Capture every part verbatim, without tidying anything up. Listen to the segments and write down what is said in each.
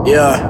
Yeah.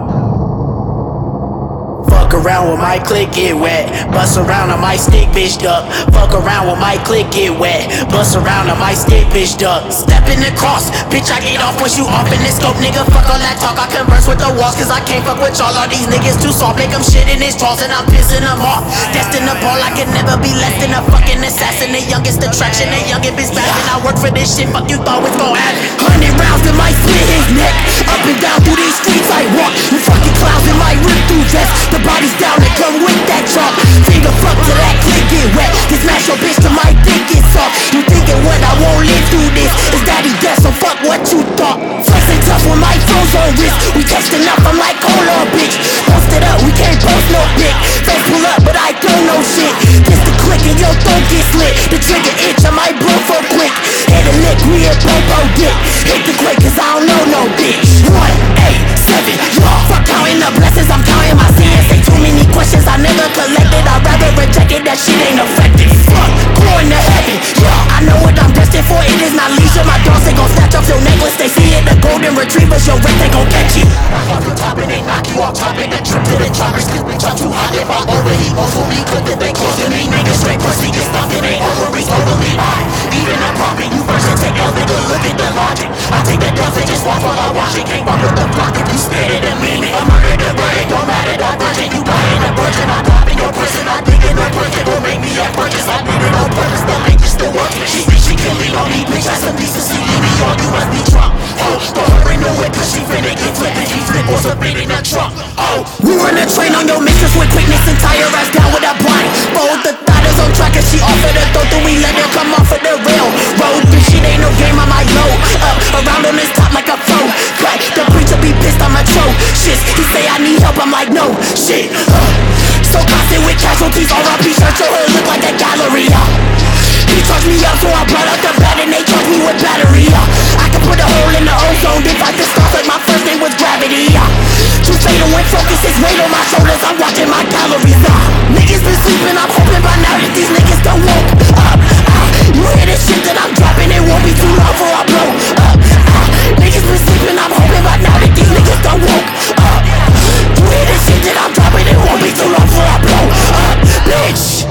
Fuck around with my click get wet. Bust around on my stick bitch up. Fuck around with my click get wet. Bust around on my stick bitch up. Step in the cross, bitch I get off once you off in this scope. Nigga fuck all that talk, I converse with the walls. Cause I can't fuck with y'all, all these niggas too soft. Make them shit in his drawers and I'm pissing them off. Destined to ball, I can never be less than a fucking assassin. The youngest attraction, the youngest bitch passing. I work for this shit, fuck you thought was gon' happen. Hundred rounds in my split his neck. Up and down through these streets I walk. You fucking clowns in my rip through dress. The body's down and come with that chalk. Finger fuck till that click get wet. This smash your bitch till my dick gets soft. You thinking what I won't live through this? Is daddy dead, so fuck what you thought. Flexing tough with my phones on wrist. We texting up, I'm like hold on bitch. Post it up, we can't post no pic. Face pull up, but I don't know shit. This the click and your throat gets lit. The trigger itch, I might blow for quick. Hit a lick, we a popo dick. Hit the quick cause I don't know no bitch. One, eight, seven, y'all. Fuck counting the blessings, I'm counting my sins. Say too many questions I never collected. I'd rather reject it, that shit ain't effective. Fuck, going to heaven, yeah. I know what I'm destined for, it is not leisure. My dogs, they gon' snatch off your necklace. They see it, the golden retrievers, your wreck, they gon' catch you. Knock off your top and they knock you off top. And the trip to the choppers, cause bitch I'm too hot. If I'm already over me, could that they close to me. Niggas straight pussy, get stuck in they ovaries. Totally high, even I'm popping. You first and take L, nigga, look at the logic. I take that guns and just walk while I watch it. Can't walk with the block if you scared of the meaning. I'm murdered the bird, it don't matter the virgin. You buying a virgin, I'm popping your prison. I think in the virgin will make me a purchase. I did it on purpose, the link is still working. She think she killing on me, bitch, that's some decency. Leave me on, you must be drunk. Oh, throw her in the whip cause she finna get flipped. And he flip was a bit in the trunk. Oh, we run a train on your mistress with quickness and tie her ass down with a blind. Both the thought is on track and she off of the throat. Then we let her come off of the rail road. This shit ain't no game, I might low up around on this top like a foe. But the preacher be pissed, I'm a troll. Shit, he say I need help, I'm like no. Shit, uh, so constant with casualties. R I P shirt, your hood look like a gallery. Uh. He charged me up, so I brought up the bat and they charged me with battery. Uh. I could put a hole in the ozone if I could start like my first name was gravity. Uh. Too fatal when focus is weight on my shoulders, I'm watching my calories. Uh. Niggas been sleeping, I'm hoping by now that these niggas don't woke up. Uh. You hear this shit that I'm dropping, it won't be too long before I blow up. Uh. Niggas been sleeping, I'm hoping by now that these niggas don't woke up. You hear this shit that I'm dropping, it won't be too long before I blow up, bitch.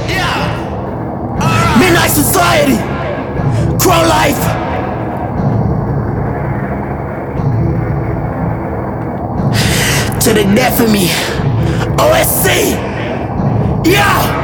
Midnight Society, Crow Life. To the death of me, O S C, yeah.